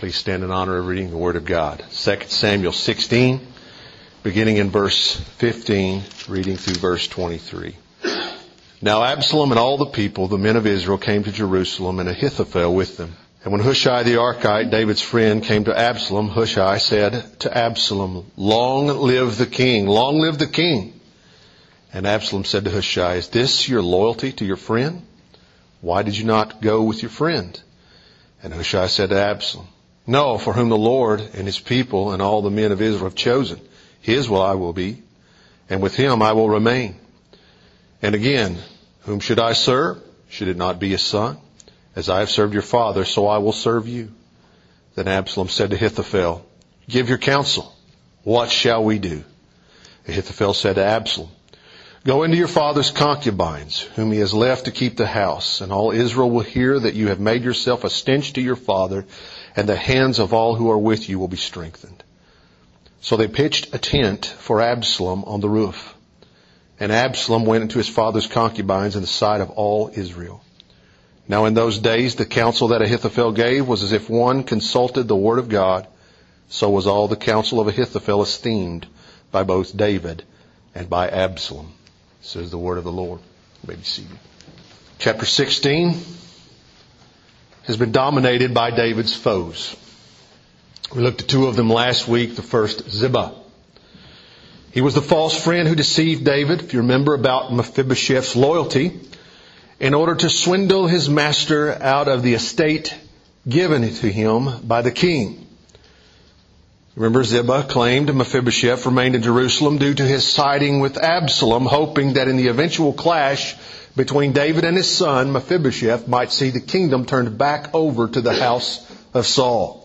Please stand in honor of reading the Word of God. 2 Samuel 16, beginning in verse 15, reading through verse 23. Now Absalom and all the people, the men of Israel, came to Jerusalem, and Ahithophel with them. And when Hushai the Archite, David's friend, came to Absalom, Hushai said to Absalom, "Long live the king! Long live the king!" And Absalom said to Hushai, "Is this your loyalty to your friend? Why did you not go with your friend?" And Hushai said to Absalom, "No, for whom the Lord and his people and all the men of Israel have chosen, his I will be, and with him I will remain. And again, whom should I serve? Should it not be a son? As I have served your father, so I will serve you." Then Absalom said to Ahithophel, "Give your counsel. What shall we do?" Ahithophel said to Absalom, "Go into your father's concubines, whom he has left to keep the house, and all Israel will hear that you have made yourself a stench to your father, and the hands of all who are with you will be strengthened." So they pitched a tent for Absalom on the roof. And Absalom went into his father's concubines in the sight of all Israel. Now in those days the counsel that Ahithophel gave was as if one consulted the word of God. So was all the counsel of Ahithophel esteemed by both David and by Absalom. Says the word of the Lord. You may be seated. Chapter 16 has been dominated by David's foes. We looked at two of them last week. The first, Ziba. He was the false friend who deceived David, if you remember, about Mephibosheth's loyalty in order to swindle his master out of the estate given to him by the king. Remember, Ziba claimed Mephibosheth remained in Jerusalem due to his siding with Absalom, hoping that in the eventual clash between David and his son, Mephibosheth might see the kingdom turned back over to the house of Saul.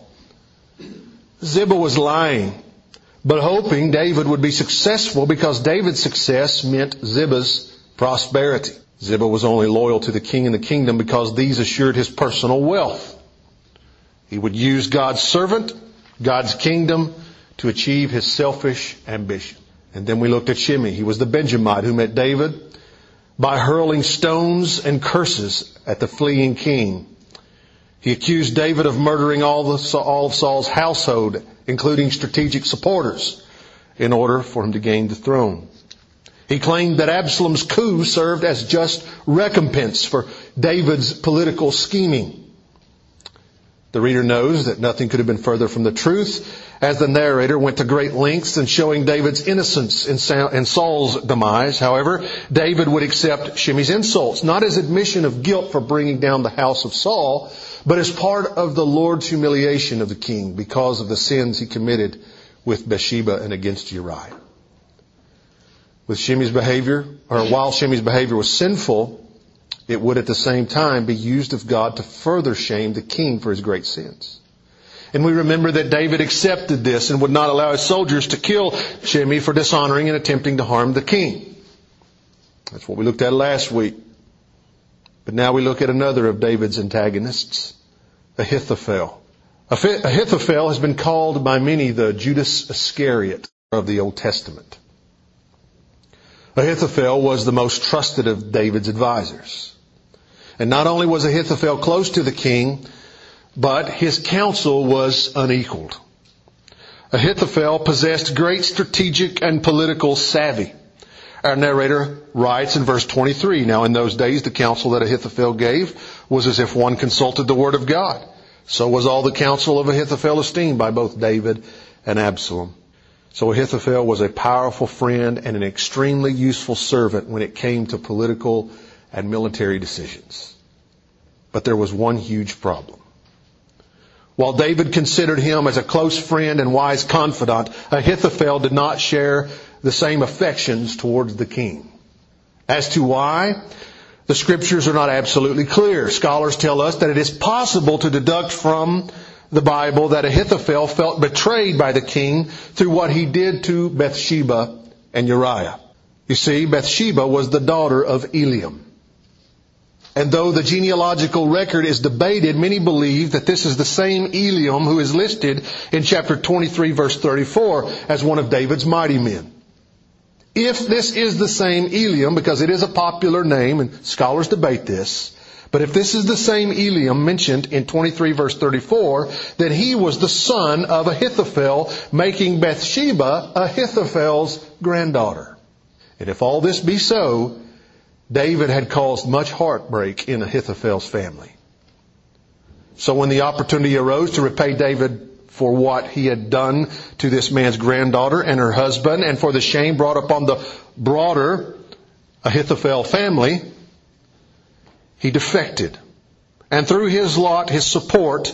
Ziba was lying, but hoping David would be successful because David's success meant Ziba's prosperity. Ziba was only loyal to the king and the kingdom because these assured his personal wealth. He would use God's servant, God's kingdom, to achieve his selfish ambition. And then we looked at Shimei. He was the Benjamite who met David by hurling stones and curses at the fleeing king. He accused David of murdering all of Saul's household, including strategic supporters, in order for him to gain the throne. He claimed that Absalom's coup served as just recompense for David's political scheming. The reader knows that nothing could have been further from the truth, as the narrator went to great lengths in showing David's innocence in Saul's demise. However, David would accept Shimei's insults, not as admission of guilt for bringing down the house of Saul, but as part of the Lord's humiliation of the king because of the sins he committed with Bathsheba and against Uriah. While Shimei's behavior was sinful, it would at the same time be used of God to further shame the king for his great sins. And we remember that David accepted this and would not allow his soldiers to kill Shimei for dishonoring and attempting to harm the king. That's what we looked at last week. But now we look at another of David's antagonists, Ahithophel. Ahithophel has been called by many the Judas Iscariot of the Old Testament. Ahithophel was the most trusted of David's advisors. And not only was Ahithophel close to the king, but his counsel was unequaled. Ahithophel possessed great strategic and political savvy. Our narrator writes in verse 23, "Now in those days the counsel that Ahithophel gave was as if one consulted the word of God. So was all the counsel of Ahithophel esteemed by both David and Absalom." So Ahithophel was a powerful friend and an extremely useful servant when it came to political and military decisions. But there was one huge problem. While David considered him as a close friend and wise confidant, Ahithophel did not share the same affections towards the king. As to why, the scriptures are not absolutely clear. Scholars tell us that it is possible to deduct from the Bible that Ahithophel felt betrayed by the king through what he did to Bathsheba and Uriah. You see, Bathsheba was the daughter of Eliam. And though the genealogical record is debated, many believe that this is the same Eliam who is listed in chapter 23, verse 34, as one of David's mighty men. If this is the same Eliam, because it is a popular name, and scholars debate this, But if this is the same Eliam mentioned in 23 verse 34, then he was the son of Ahithophel, making Bathsheba Ahithophel's granddaughter. And if all this be so, David had caused much heartbreak in Ahithophel's family. So when the opportunity arose to repay David for what he had done to this man's granddaughter and her husband, and for the shame brought upon the broader Ahithophel family, he defected. And threw his lot, his support,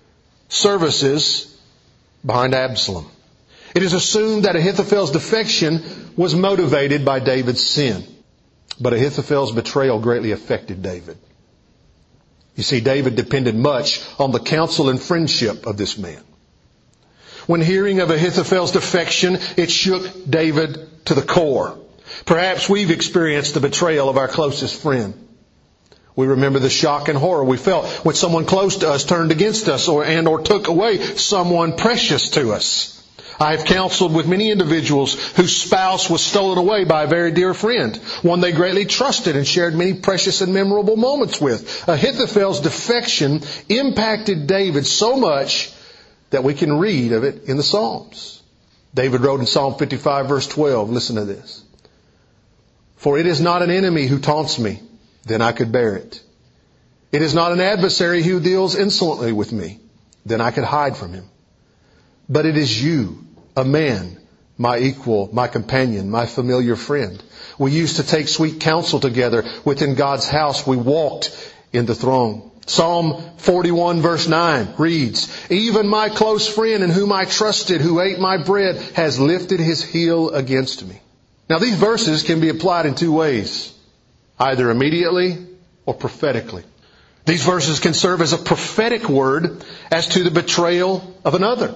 services behind Absalom. It is assumed that Ahithophel's defection was motivated by David's sin. But Ahithophel's betrayal greatly affected David. You see, David depended much on the counsel and friendship of this man. When hearing of Ahithophel's defection, it shook David to the core. Perhaps we've experienced the betrayal of our closest friend. We remember the shock and horror we felt when someone close to us turned against us or took away someone precious to us. I have counseled with many individuals whose spouse was stolen away by a very dear friend, one they greatly trusted and shared many precious and memorable moments with. Ahithophel's defection impacted David so much that we can read of it in the Psalms. David wrote in Psalm 55 verse 12, listen to this. For it is not an enemy who taunts me, then I could bear it. It is not an adversary who deals insolently with me, then I could hide from him. But it is you, a man, my equal, my companion, my familiar friend. We used to take sweet counsel together. Within God's house we walked in the throng. Psalm 41 verse 9 reads, even my close friend in whom I trusted, who ate my bread, has lifted his heel against me. Now these verses can be applied in two ways, either immediately or prophetically. These verses can serve as a prophetic word as to the betrayal of another,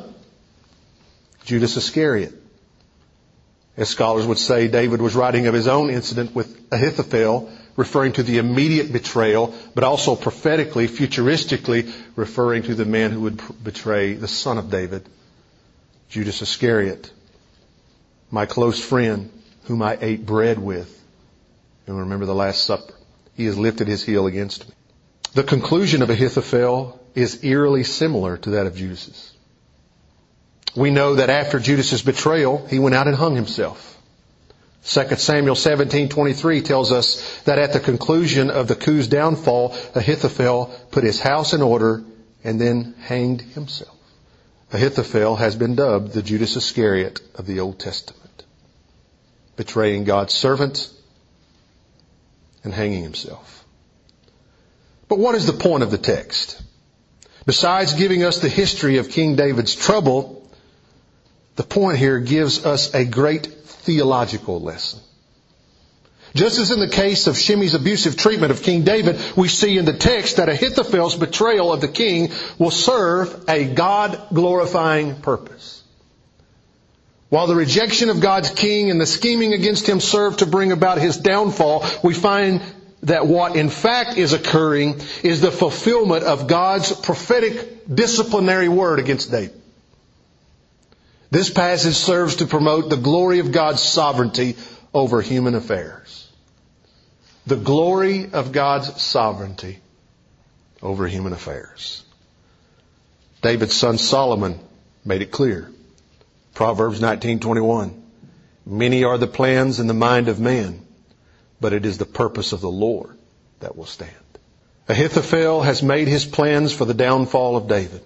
Judas Iscariot. As scholars would say, David was writing of his own incident with Ahithophel, referring to the immediate betrayal, but also prophetically, futuristically, referring to the man who would betray the son of David, Judas Iscariot, my close friend, whom I ate bread with. And remember the Last Supper. He has lifted his heel against me. The conclusion of Ahithophel is eerily similar to that of Judas's. We know that after Judas's betrayal, he went out and hung himself. 2 Samuel 17:23 tells us that at the conclusion of the coup's downfall, Ahithophel put his house in order and then hanged himself. Ahithophel has been dubbed the Judas Iscariot of the Old Testament, betraying God's servant and hanging himself. But what is the point of the text? Besides giving us the history of King David's trouble, the point here gives us a great theological lesson. Just as in the case of Shimei's abusive treatment of King David, we see in the text that Ahithophel's betrayal of the king will serve a God-glorifying purpose. While the rejection of God's king and the scheming against him serve to bring about his downfall, we find that what in fact is occurring is the fulfillment of God's prophetic disciplinary word against David. This passage serves to promote the glory of God's sovereignty over human affairs. The glory of God's sovereignty over human affairs. David's son Solomon made it clear. Proverbs 19:21. Many are the plans in the mind of man, but it is the purpose of the Lord that will stand. Ahithophel has made his plans for the downfall of David.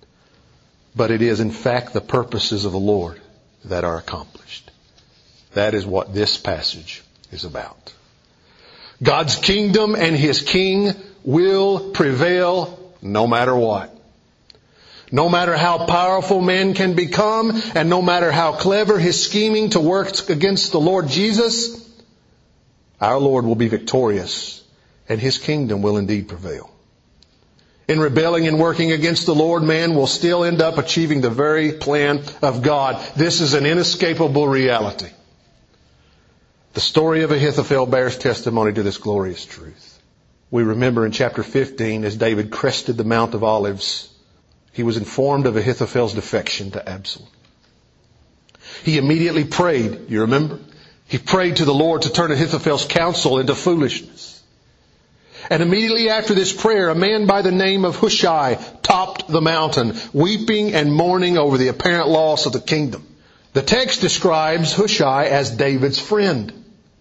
But it is in fact the purposes of the Lord that are accomplished. That is what this passage is about. God's kingdom and His king will prevail no matter what. No matter how powerful man can become, and no matter how clever his scheming to work against the Lord Jesus, our Lord will be victorious and His kingdom will indeed prevail. In rebelling and working against the Lord, man will still end up achieving the very plan of God. This is an inescapable reality. The story of Ahithophel bears testimony to this glorious truth. We remember in chapter 15, as David crested the Mount of Olives, he was informed of Ahithophel's defection to Absalom. He immediately prayed, you remember? He prayed to the Lord to turn Ahithophel's counsel into foolishness. And immediately after this prayer, a man by the name of Hushai topped the mountain, weeping and mourning over the apparent loss of the kingdom. The text describes Hushai as David's friend.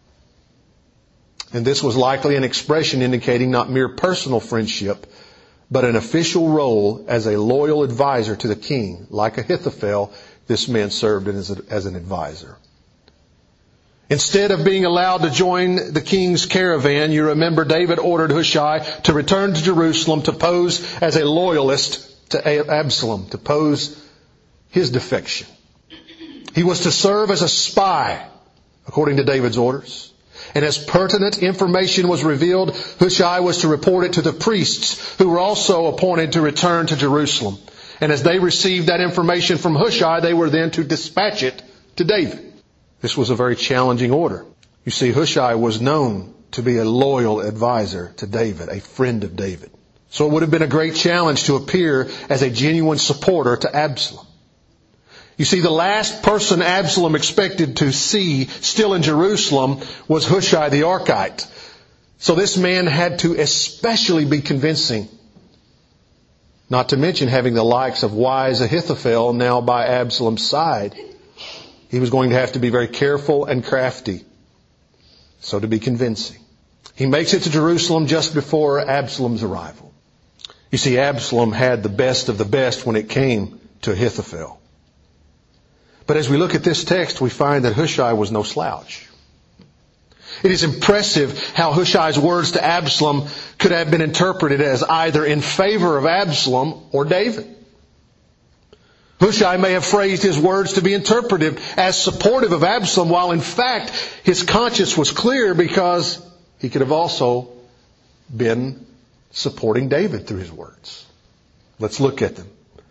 And this was likely an expression indicating not mere personal friendship, but an official role as a loyal advisor to the king. Like Ahithophel, this man served as an advisor. Instead of being allowed to join the king's caravan, you remember David ordered Hushai to return to Jerusalem to pose as a loyalist to Absalom, to pose his defection. He was to serve as a spy, according to David's orders. And as pertinent information was revealed, Hushai was to report it to the priests, who were also appointed to return to Jerusalem. And as they received that information from Hushai, they were then to dispatch it to David. This was a very challenging order. You see, Hushai was known to be a loyal advisor to David, a friend of David. So it would have been a great challenge to appear as a genuine supporter to Absalom. You see, the last person Absalom expected to see still in Jerusalem was Hushai the Archite. So this man had to especially be convincing. Not to mention having the likes of wise Ahithophel now by Absalom's side. He was going to have to be very careful and crafty. So to be convincing. He makes it to Jerusalem just before Absalom's arrival. You see, Absalom had the best of the best when it came to Ahithophel. But as we look at this text, we find that Hushai was no slouch. It is impressive how Hushai's words to Absalom could have been interpreted as either in favor of Absalom or David. Hushai may have phrased his words to be interpreted as supportive of Absalom, while in fact his conscience was clear, because he could have also been supporting David through his words. Let's look at them.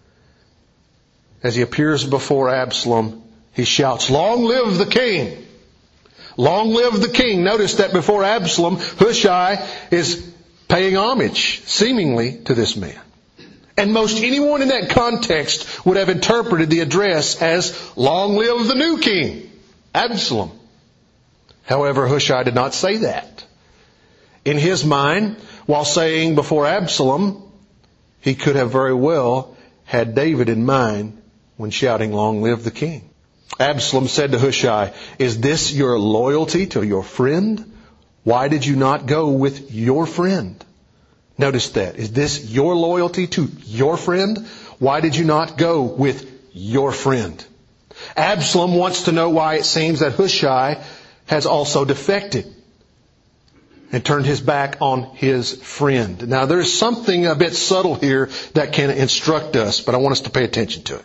As he appears before Absalom, he shouts, "Long live the king! Long live the king!" Notice that before Absalom, Hushai is paying homage, seemingly, to this man. And most anyone in that context would have interpreted the address as, "Long live the new king, Absalom." However, Hushai did not say that. In his mind, while saying before Absalom, he could have very well had David in mind when shouting, "Long live the king." Absalom said to Hushai, "Is this your loyalty to your friend? Why did you not go with your friend?" Notice that. Is this your loyalty to your friend? Why did you not go with your friend? Absalom wants to know why it seems that Hushai has also defected and turned his back on his friend. Now, there's something a bit subtle here that can instruct us, but I want us to pay attention to it.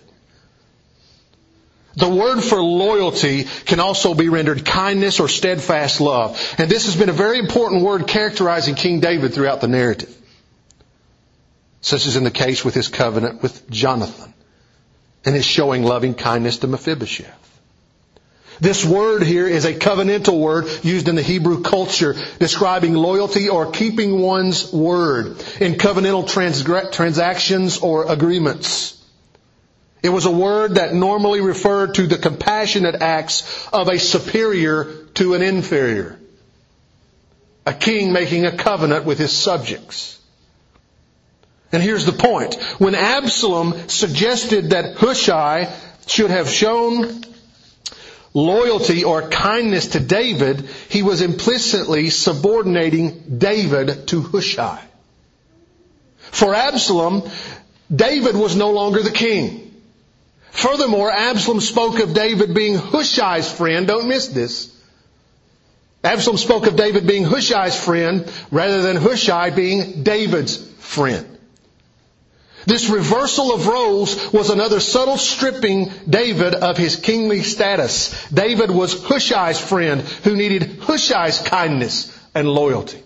The word for loyalty can also be rendered kindness or steadfast love. And this has been a very important word characterizing King David throughout the narrative. Such as in the case with his covenant with Jonathan and his showing loving kindness to Mephibosheth. This word here is a covenantal word used in the Hebrew culture describing loyalty or keeping one's word in covenantal transactions or agreements. It was a word that normally referred to the compassionate acts of a superior to an inferior. A king making a covenant with his subjects. And here's the point. When Absalom suggested that Hushai should have shown loyalty or kindness to David, he was implicitly subordinating David to Hushai. For Absalom, David was no longer the king. Furthermore, Absalom spoke of David being Hushai's friend. Don't miss this. Absalom spoke of David being Hushai's friend rather than Hushai being David's friend. This reversal of roles was another subtle stripping David of his kingly status. David was Hushai's friend who needed Hushai's kindness and loyalty.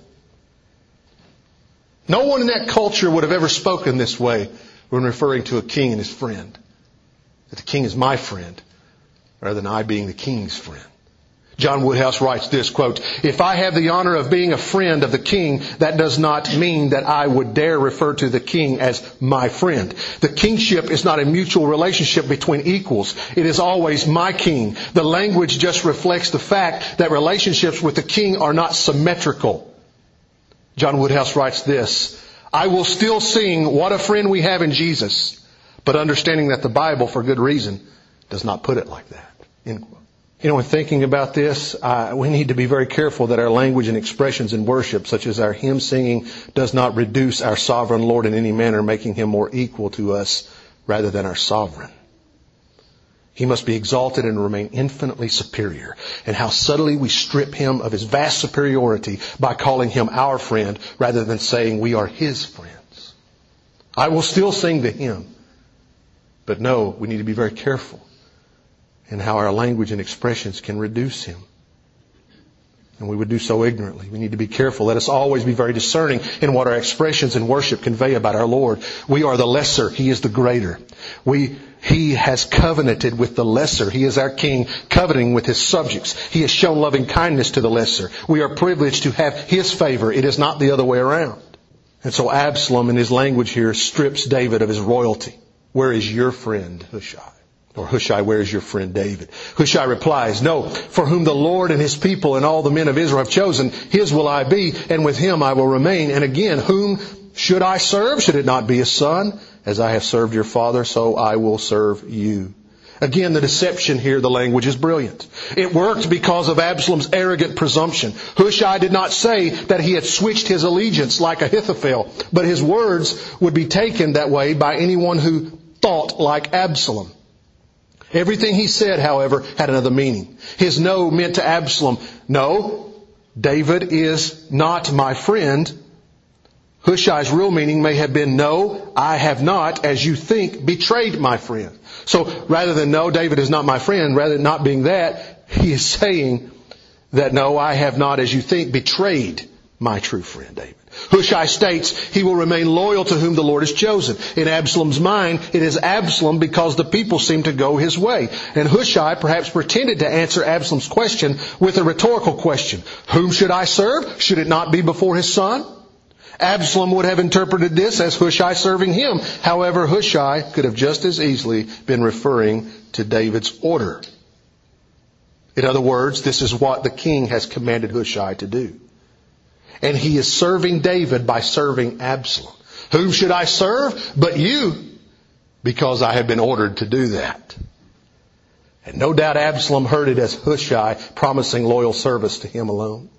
No one in that culture would have ever spoken this way when referring to a king and his friend. That the king is my friend rather than I being the king's friend. John Woodhouse writes this, quote, "If I have the honor of being a friend of the king, that does not mean that I would dare refer to the king as my friend. The kingship is not a mutual relationship between equals. It is always my king. The language just reflects the fact that relationships with the king are not symmetrical. John Woodhouse writes this: I will still sing what a friend we have in Jesus, but understanding that the Bible, for good reason, does not put it like that. End quote. You know, when thinking about this, we need to be very careful that our language and expressions in worship, such as our hymn singing, does not reduce our sovereign Lord in any manner, making Him more equal to us rather than our sovereign. He must be exalted and remain infinitely superior. And how subtly we strip Him of His vast superiority by calling Him our friend rather than saying we are His friends. I will still sing the hymn. But no, we need to be very careful in how our language and expressions can reduce Him. And we would do so ignorantly. We need to be careful. Let us always be very discerning in what our expressions in worship convey about our Lord. We are the lesser. He is the greater. He has covenanted with the lesser. He is our king, covenanting with His subjects. He has shown loving kindness to the lesser. We are privileged to have His favor. It is not the other way around. And so Absalom, in his language here, strips David of his royalty. Where is your friend Hushai? Or Hushai, where is your friend David? Hushai replies, no, for whom the Lord and His people and all the men of Israel have chosen, His will I be, and with Him I will remain. And again, whom should I serve? Should it not be His son? As I have served your father, so I will serve you. Again, the deception here, the language is brilliant. It worked because of Absalom's arrogant presumption. Hushai did not say that he had switched his allegiance like Ahithophel, but his words would be taken that way by anyone who thought like Absalom. Everything he said, however, had another meaning. His no meant to Absalom, no, David is not my friend. Hushai's real meaning may have been, no, I have not, as you think, betrayed my friend. So rather than, no, David is not my friend, rather than not being that, he is saying that, no, I have not, as you think, betrayed my true friend David. Hushai states he will remain loyal to whom the Lord has chosen. In Absalom's mind, it is Absalom because the people seem to go his way. And Hushai perhaps pretended to answer Absalom's question with a rhetorical question. Whom should I serve? Should it not be before his son? Absalom would have interpreted this as Hushai serving him. However, Hushai could have just as easily been referring to David's order. In other words, this is what the king has commanded Hushai to do. And he is serving David by serving Absalom. Whom should I serve? But you, because I have been ordered to do that. And no doubt Absalom heard it as Hushai promising loyal service to him alone.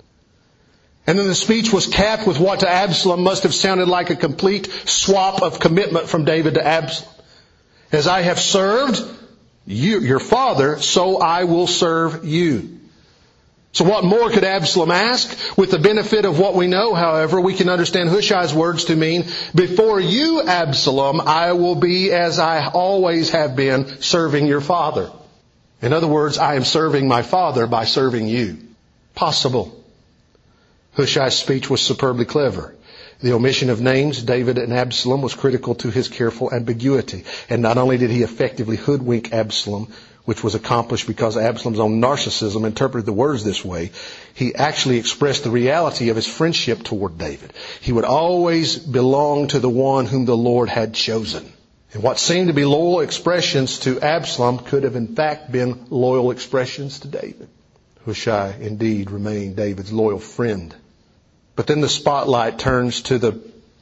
And then the speech was capped with what to Absalom must have sounded like a complete swap of commitment from David to Absalom. As I have served you, your father, so I will serve you. So what more could Absalom ask? With the benefit of what we know, however, we can understand Hushai's words to mean, before you, Absalom, I will be as I always have been, serving your father. In other words, I am serving my father by serving you. Possible. Hushai's speech was superbly clever. The omission of names, David and Absalom, was critical to his careful ambiguity. And not only did he effectively hoodwink Absalom, which was accomplished because Absalom's own narcissism interpreted the words this way, he actually expressed the reality of his friendship toward David. He would always belong to the one whom the Lord had chosen. And what seemed to be loyal expressions to Absalom could have in fact been loyal expressions to David. Hushai indeed remained David's loyal friend. But then the spotlight turns to the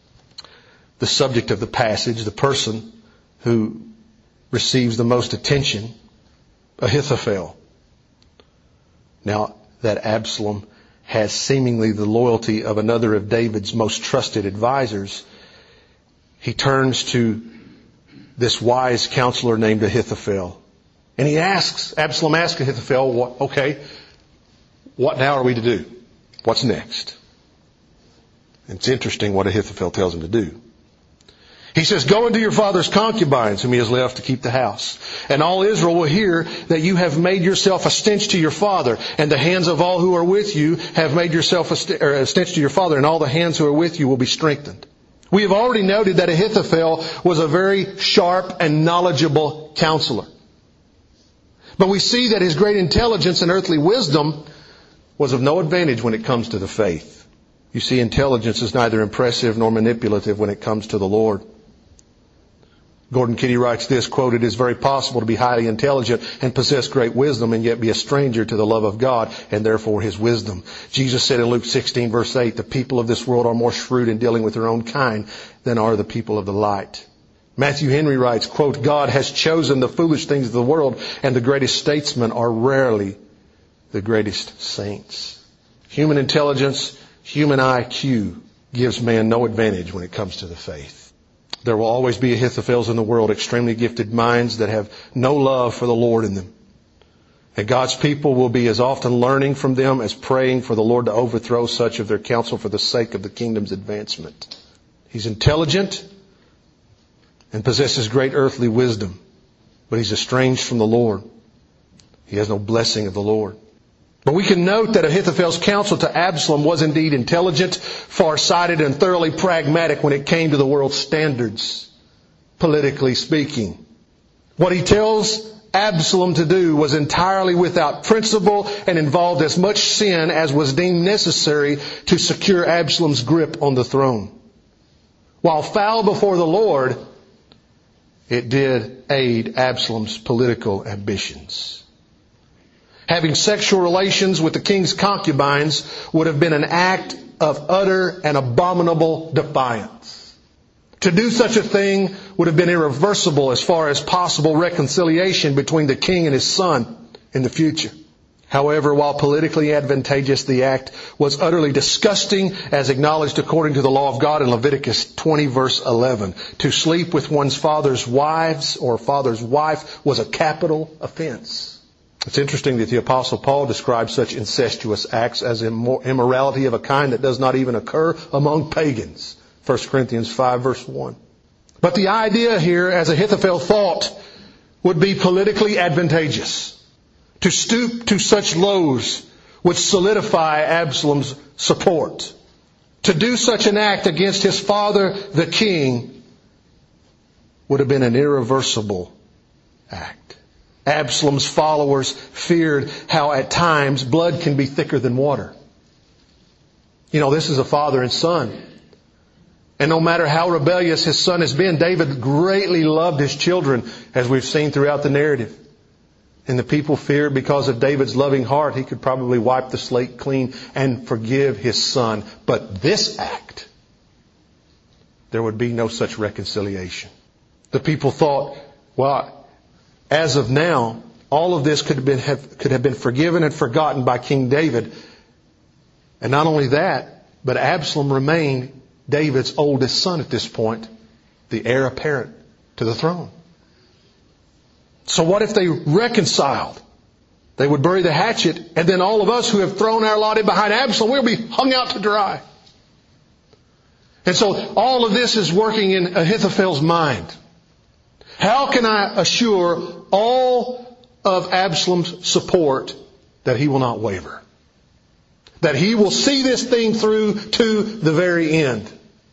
subject of the passage, the person who receives the most attention, Ahithophel. Now that Absalom has seemingly the loyalty of another of David's most trusted advisors, he turns to this wise counselor named Ahithophel. And Absalom asks Ahithophel, what now are we to do? What's next? And it's interesting what Ahithophel tells him to do. He says, go into your father's concubines whom he has left to keep the house. And all Israel will hear that you have made yourself a stench to your father, and the hands of all who are with you have made yourself a stench to your father, and all the hands who are with you will be strengthened. We have already noted that Ahithophel was a very sharp and knowledgeable counselor. But we see that his great intelligence and earthly wisdom was of no advantage when it comes to the faith. You see, intelligence is neither impressive nor manipulative when it comes to the Lord. Gordon Kitty writes this, quote, "It is very possible to be highly intelligent and possess great wisdom and yet be a stranger to the love of God and therefore His wisdom. Jesus said in Luke 16 verse 8, the people of this world are more shrewd in dealing with their own kind than are the people of the light." Matthew Henry writes, quote, "God has chosen the foolish things of the world, and the greatest statesmen are rarely the greatest saints." Human intelligence, human IQ gives man no advantage when it comes to the faith. There will always be Ahithophels in the world, extremely gifted minds that have no love for the Lord in them. And God's people will be as often learning from them as praying for the Lord to overthrow such of their counsel for the sake of the kingdom's advancement. He's intelligent and possesses great earthly wisdom, but he's estranged from the Lord. He has no blessing of the Lord. But we can note that Ahithophel's counsel to Absalom was indeed intelligent, far-sighted, and thoroughly pragmatic when it came to the world's standards, politically speaking. What he tells Absalom to do was entirely without principle and involved as much sin as was deemed necessary to secure Absalom's grip on the throne. While foul before the Lord, it did aid Absalom's political ambitions. Having sexual relations with the king's concubines would have been an act of utter and abominable defiance. To do such a thing would have been irreversible as far as possible reconciliation between the king and his son in the future. However, while politically advantageous, the act was utterly disgusting, as acknowledged according to the law of God in Leviticus 20 verse 11. To sleep with one's father's wives or father's wife was a capital offense. It's interesting that the Apostle Paul describes such incestuous acts as immorality of a kind that does not even occur among pagans. 1 Corinthians 5 verse 1. But the idea here, as Ahithophel thought, would be politically advantageous. To stoop to such lows would solidify Absalom's support. To do such an act against his father, the king, would have been an irreversible act. Absalom's followers feared how at times blood can be thicker than water. You know, this is a father and son. And no matter how rebellious his son has been, David greatly loved his children, as we've seen throughout the narrative. And the people feared because of David's loving heart, he could probably wipe the slate clean and forgive his son. But this act, there would be no such reconciliation. The people thought, well, as of now, all of this could have been forgiven and forgotten by King David. And not only that, but Absalom remained David's oldest son at this point, the heir apparent to the throne. So what if they reconciled? They would bury the hatchet, and then all of us who have thrown our lot in behind Absalom, we'll be hung out to dry. And so all of this is working in Ahithophel's mind. How can I assure all of Absalom's support that he will not waver? That he will see this thing through to the very end?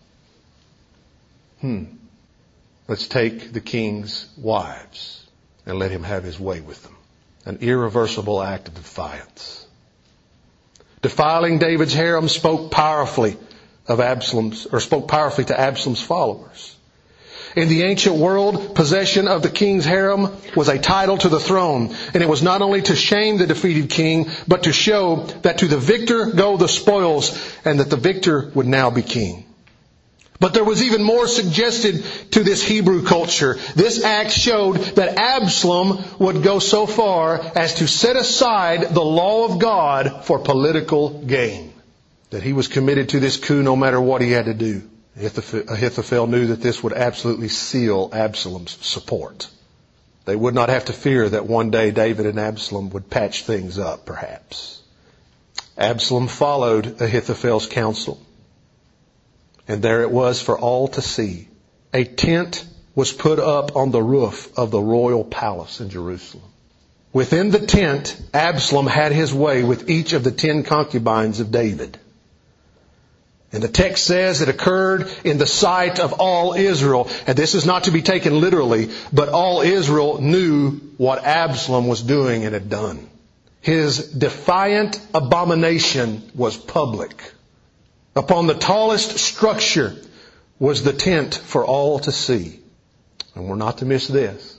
Let's take the king's wives and let him have his way with them. An irreversible act of defiance. Defiling David's harem spoke powerfully to Absalom's followers. In the ancient world, possession of the king's harem was a title to the throne. And it was not only to shame the defeated king, but to show that to the victor go the spoils, and that the victor would now be king. But there was even more suggested to this Hebrew culture. This act showed that Absalom would go so far as to set aside the law of God for political gain. That he was committed to this coup no matter what he had to do. Ahithophel knew that this would absolutely seal Absalom's support. They would not have to fear that one day David and Absalom would patch things up, perhaps. Absalom followed Ahithophel's counsel. And there it was for all to see. A tent was put up on the roof of the royal palace in Jerusalem. Within the tent, Absalom had his way with each of the 10 concubines of David. And the text says it occurred in the sight of all Israel. And this is not to be taken literally, but all Israel knew what Absalom was doing and had done. His defiant abomination was public. Upon the tallest structure was the tent for all to see. and we're not to miss this,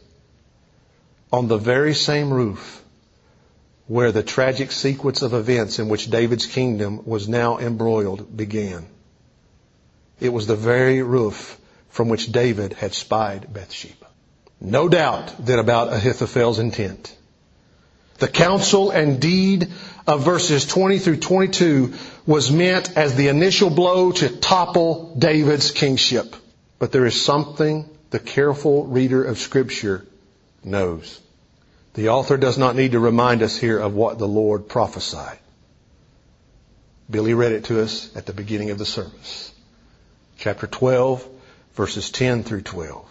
on the very same roof where the tragic sequence of events in which David's kingdom was now embroiled began. It was the very roof from which David had spied Bathsheba. No doubt then about Ahithophel's intent. The counsel and deed of verses 20 through 22 was meant as the initial blow to topple David's kingship. But there is something the careful reader of Scripture knows. The author does not need to remind us here of what the Lord prophesied. Billy read it to us at the beginning of the service. Chapter 12, verses 10 through 12.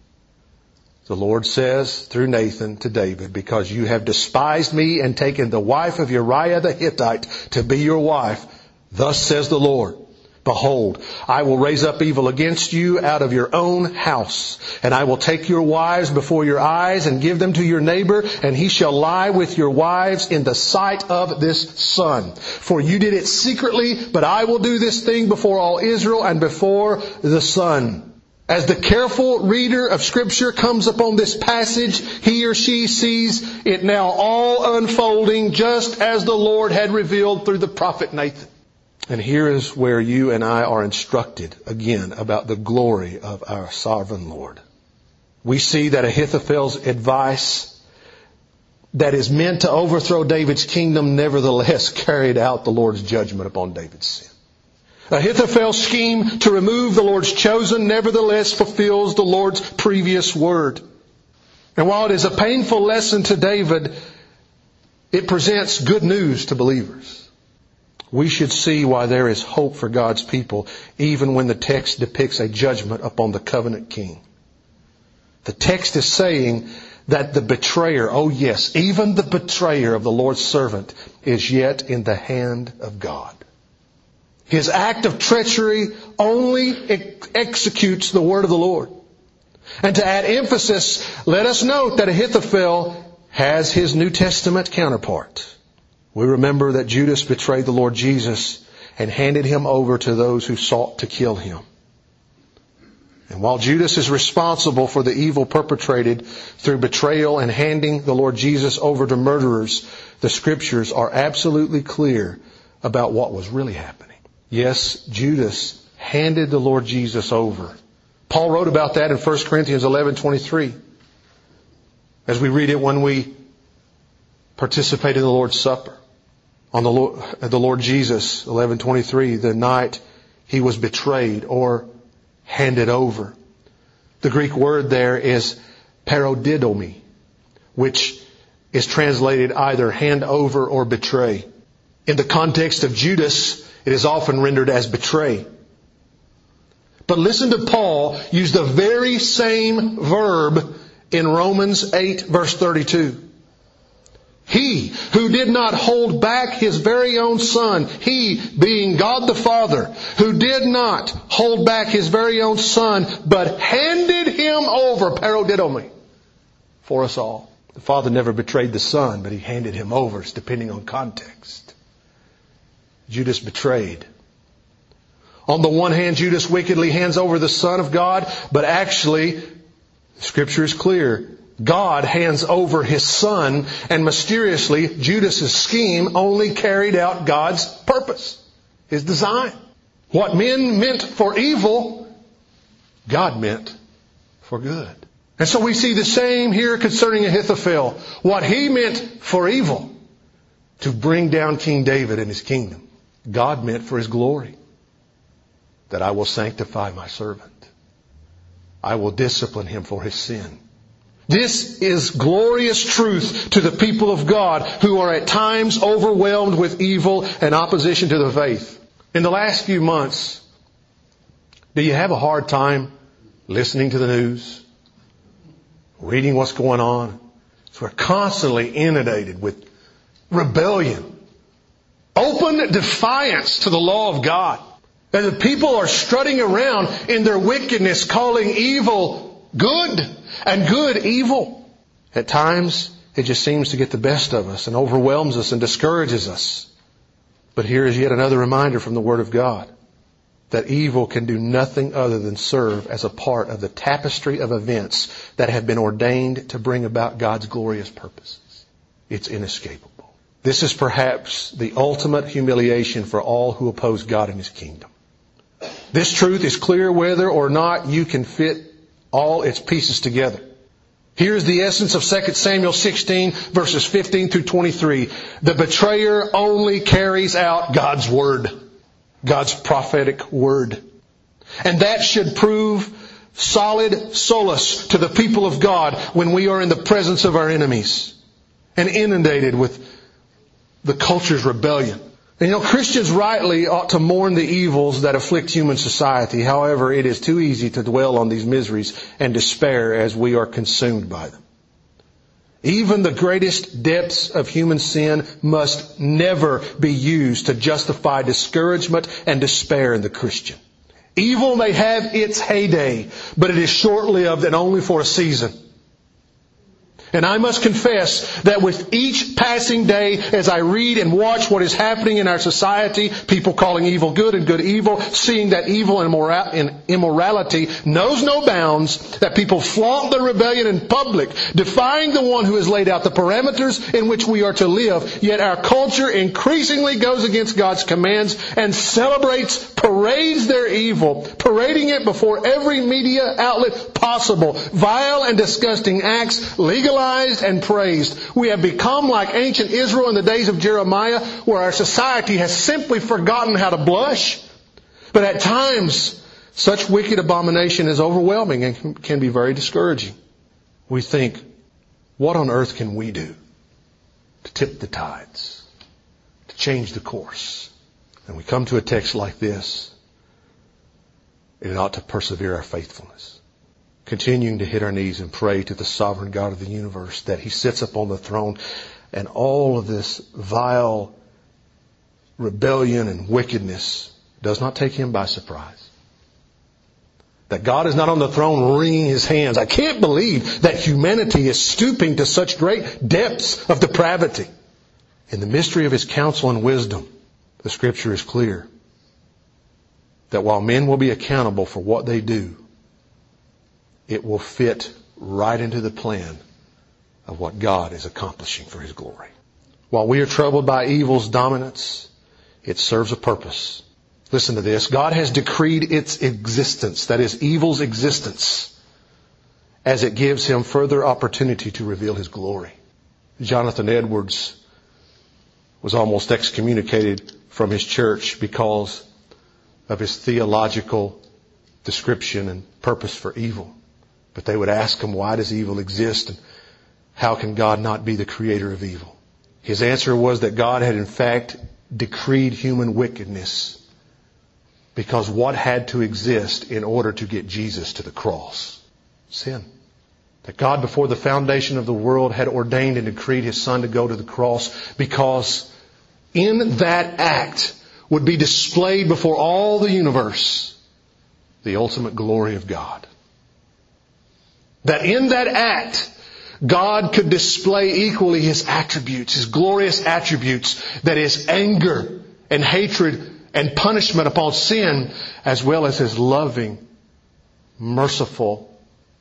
The Lord says through Nathan to David, because you have despised me and taken the wife of Uriah the Hittite to be your wife, thus says the Lord, behold, I will raise up evil against you out of your own house, and I will take your wives before your eyes and give them to your neighbor, and he shall lie with your wives in the sight of this sun. For you did it secretly, but I will do this thing before all Israel and before the sun. As the careful reader of Scripture comes upon this passage, he or she sees it now all unfolding just as the Lord had revealed through the prophet Nathan. And here is where you and I are instructed again about the glory of our sovereign Lord. We see that Ahithophel's advice that is meant to overthrow David's kingdom nevertheless carried out the Lord's judgment upon David's sin. Ahithophel's scheme to remove the Lord's chosen nevertheless fulfills the Lord's previous word. And while it is a painful lesson to David, it presents good news to believers. We should see why there is hope for God's people, even when the text depicts a judgment upon the covenant king. The text is saying that the betrayer, oh yes, even the betrayer of the Lord's servant, is yet in the hand of God. His act of treachery only executes the word of the Lord. And to add emphasis, let us note that Ahithophel has his New Testament counterpart. We remember that Judas betrayed the Lord Jesus and handed him over to those who sought to kill him. And while Judas is responsible for the evil perpetrated through betrayal and handing the Lord Jesus over to murderers, the Scriptures are absolutely clear about what was really happening. Yes, Judas handed the Lord Jesus over. Paul wrote about that in 1 Corinthians 11:23. As we read it when we participate in the Lord's Supper. On the Lord Jesus, 11:23, the night he was betrayed or handed over. The Greek word there is paradidomi, which is translated either hand over or betray. In the context of Judas, it is often rendered as betray. But listen to Paul use the very same verb in Romans 8 verse 32. He who did not hold back his very own Son, he being God the Father, who did not hold back his very own Son, but handed him over, paradidomi, for us all. The Father never betrayed the Son, but he handed him over. It's depending on context. Judas betrayed. On the one hand, Judas wickedly hands over the Son of God, but actually, Scripture is clear. God hands over His Son, and mysteriously, Judas' scheme only carried out God's purpose, His design. What men meant for evil, God meant for good. And so we see the same here concerning Ahithophel. What he meant for evil, to bring down King David and his kingdom, God meant for His glory. That I will sanctify my servant. I will discipline him for his sin. This is glorious truth to the people of God who are at times overwhelmed with evil and opposition to the faith. In the last few months, do you have a hard time listening to the news? Reading what's going on? So we're constantly inundated with rebellion. Open defiance to the law of God. And the people are strutting around in their wickedness, calling evil good and good evil. At times, it just seems to get the best of us and overwhelms us and discourages us. But here is yet another reminder from the Word of God that evil can do nothing other than serve as a part of the tapestry of events that have been ordained to bring about God's glorious purposes. It's inescapable. This is perhaps the ultimate humiliation for all who oppose God and His kingdom. This truth is clear whether or not you can fit all its pieces together. Here's the essence of 2 Samuel 16, verses 15 through 23. The betrayer only carries out God's word, God's prophetic word. And that should prove solid solace to the people of God when we are in the presence of our enemies and inundated with the culture's rebellion. And Christians rightly ought to mourn the evils that afflict human society. However, it is too easy to dwell on these miseries and despair as we are consumed by them. Even the greatest depths of human sin must never be used to justify discouragement and despair in the Christian. Evil may have its heyday, but it is short-lived and only for a season. And I must confess that with each passing day, as I read and watch what is happening in our society, people calling evil good and good evil, seeing that evil and immorality knows no bounds, that people flaunt their rebellion in public, defying the one who has laid out the parameters in which we are to live, yet our culture increasingly goes against God's commands and parades their evil, parading it before every media outlet possible. Vile and disgusting acts legalized and praised. We have become like ancient Israel in the days of Jeremiah, where our society has simply forgotten how to blush. But at times, such wicked abomination is overwhelming and can be very discouraging. We think, what on earth can we do to tip the tides, to change the course? And we come to a text like this. It ought to persevere our faithfulness, continuing to hit our knees and pray to the sovereign God of the universe that He sits upon the throne and all of this vile rebellion and wickedness does not take Him by surprise. That God is not on the throne wringing His hands. I can't believe that humanity is stooping to such great depths of depravity. In the mystery of His counsel and wisdom, the Scripture is clear that while men will be accountable for what they do, it will fit right into the plan of what God is accomplishing for His glory. While we are troubled by evil's dominance, it serves a purpose. Listen to this. God has decreed its existence, that is, evil's existence, as it gives him further opportunity to reveal His glory. Jonathan Edwards was almost excommunicated from his church because of his theological description and purpose for evil. But they would ask him, why does evil exist? And how can God not be the creator of evil? His answer was that God had in fact decreed human wickedness because what had to exist in order to get Jesus to the cross? Sin. That God before the foundation of the world had ordained and decreed His Son to go to the cross because in that act would be displayed before all the universe the ultimate glory of God. That in that act, God could display equally His attributes, His glorious attributes, that is anger and hatred and punishment upon sin, as well as His loving, merciful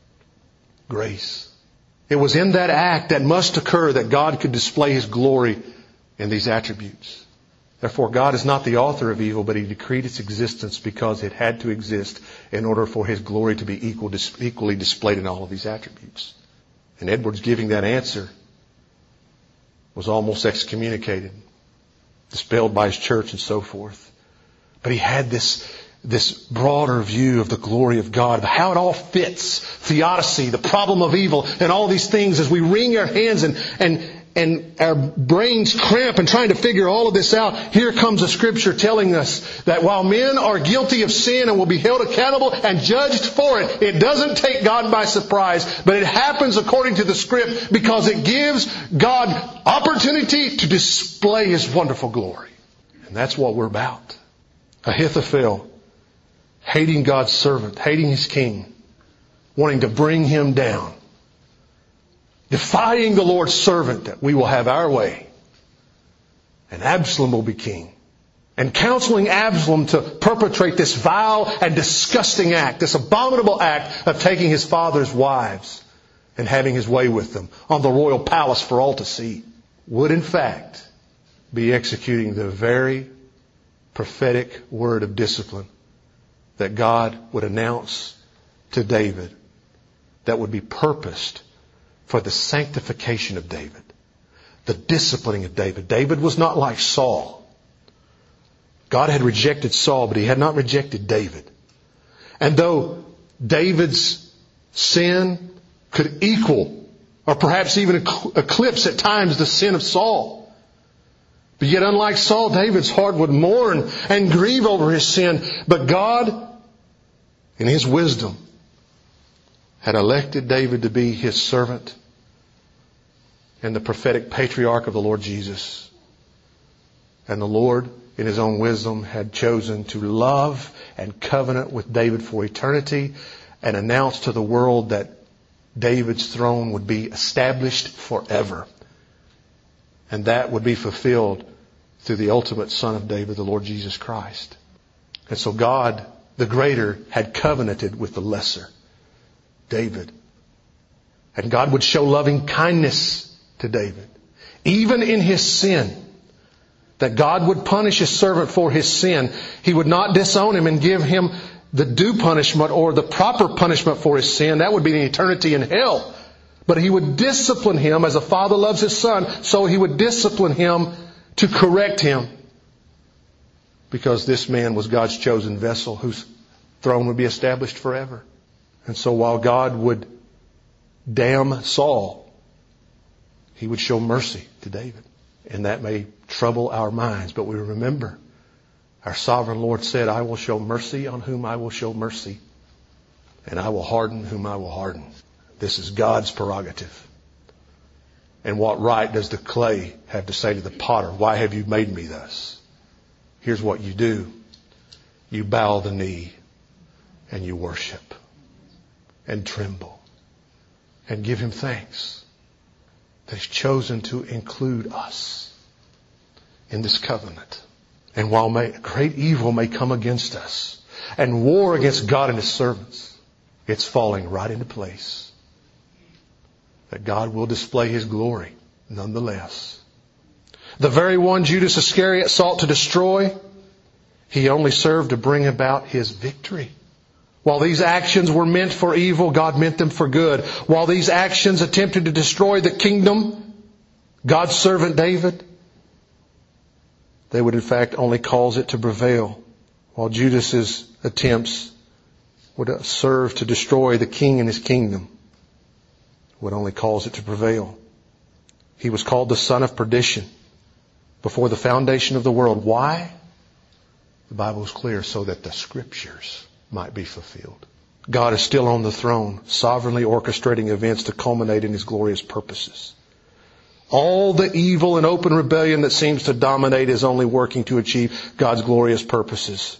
grace. It was in that act that must occur that God could display His glory in these attributes. Therefore, God is not the author of evil, but He decreed its existence because it had to exist in order for His glory to be equally displayed in all of these attributes. And Edwards giving that answer was almost excommunicated, dispelled by his church and so forth. But he had this broader view of the glory of God, of how it all fits, theodicy, the problem of evil, and all these things as we wring our hands and our brains cramp and trying to figure all of this out. Here comes a Scripture telling us that while men are guilty of sin and will be held accountable and judged for it, it doesn't take God by surprise, but it happens according to the script because it gives God opportunity to display His wonderful glory. And that's what we're about. Ahithophel, hating God's servant, hating his king, wanting to bring him down, defying the Lord's servant that we will have our way and Absalom will be king. and counseling Absalom to perpetrate this vile and disgusting act, this abominable act of taking his father's wives and having his way with them on the royal palace for all to see, would in fact be executing the very prophetic word of discipline that God would announce to David, that would be purposed for the sanctification of David, the disciplining of David. David was not like Saul. God had rejected Saul, but he had not rejected David. And though David's sin could equal, or perhaps even eclipse at times the sin of Saul, but yet unlike Saul, David's heart would mourn and grieve over his sin. But God, in His wisdom, had elected David to be His servant and the prophetic patriarch of the Lord Jesus. And the Lord, in His own wisdom, had chosen to love and covenant with David for eternity and announce to the world that David's throne would be established forever. And that would be fulfilled through the ultimate Son of David, the Lord Jesus Christ. And so God, the greater, had covenanted with the lesser, David. And God would show loving kindness to David, even in his sin. That God would punish His servant for his sin. He would not disown him and give him the due punishment or the proper punishment for his sin. That would be an eternity in hell. But He would discipline him as a father loves his son. So He would discipline him to correct him. Because this man was God's chosen vessel whose throne would be established forever. And so while God would damn Saul, He would show mercy to David. And that may trouble our minds, but we remember our sovereign Lord said, I will show mercy on whom I will show mercy, and I will harden whom I will harden. This is God's prerogative. And what right does the clay have to say to the potter? Why have you made me thus? Here's what you do. You bow the knee and you worship and tremble and give Him thanks that He's chosen to include us in this covenant. And while great evil may come against us and war against God and His servants, it's falling right into place. That God will display His glory nonetheless. The very one Judas Iscariot sought to destroy, he only served to bring about His victory. While these actions were meant for evil, God meant them for good. While these actions attempted to destroy the kingdom, God's servant David, they would in fact only cause it to prevail. While Judas's attempts would serve to destroy the king and his kingdom, would only cause it to prevail. He was called the son of perdition before the foundation of the world. Why? The Bible is clear, so that the Scriptures might be fulfilled. God is still on the throne, sovereignly orchestrating events to culminate in His glorious purposes. All the evil and open rebellion that seems to dominate is only working to achieve God's glorious purposes,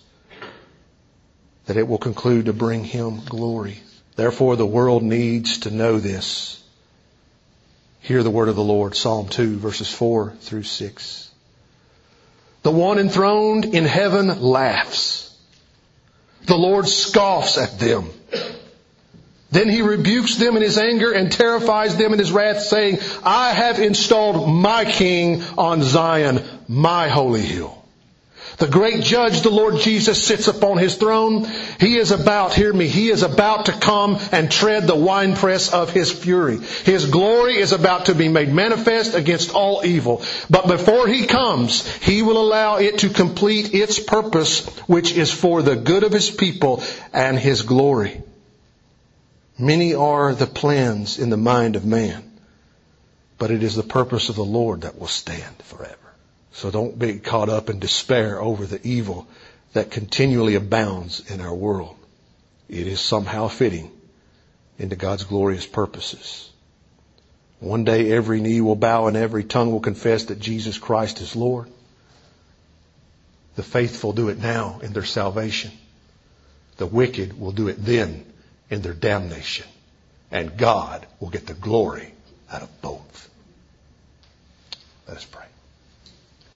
that it will conclude to bring Him glory. Therefore, the world needs to know this. Hear the word of the Lord, Psalm 2, verses 4 through 6. The one enthroned in heaven laughs. The Lord scoffs at them. Then He rebukes them in His anger and terrifies them in His wrath, saying, I have installed my King on Zion, my holy hill. The great judge, the Lord Jesus, sits upon His throne. He is about, hear me, He is about to come and tread the winepress of His fury. His glory is about to be made manifest against all evil. But before He comes, He will allow it to complete its purpose, which is for the good of His people and His glory. Many are the plans in the mind of man, but it is the purpose of the Lord that will stand forever. So don't be caught up in despair over the evil that continually abounds in our world. It is somehow fitting into God's glorious purposes. One day every knee will bow and every tongue will confess that Jesus Christ is Lord. The faithful do it now in their salvation. The wicked will do it then in their damnation. And God will get the glory out of both. Let us pray.